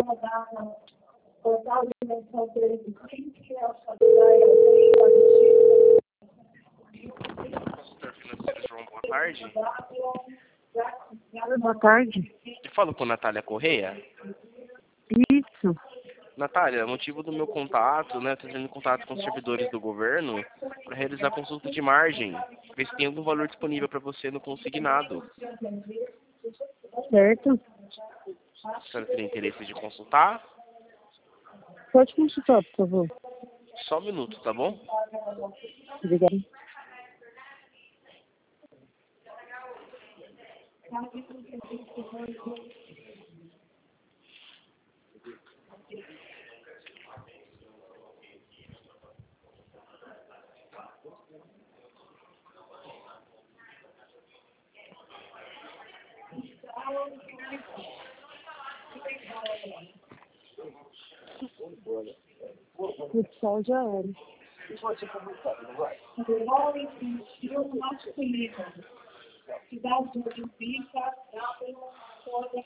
Consultor financeiro João, boa tarde. Boa tarde. Eu falo com Natália Correia. Isso. Natália, motivo do meu contato, né? Estou tendo contato com os servidores do governo para realizar consulta de margem. Ver se tem algum valor disponível para você no consignado. Certo. A senhora teria interesse de consultar? Pode consultar, por favor. Só um minuto, tá bom? Obrigada. O sol já era. Cidade de Olímpica,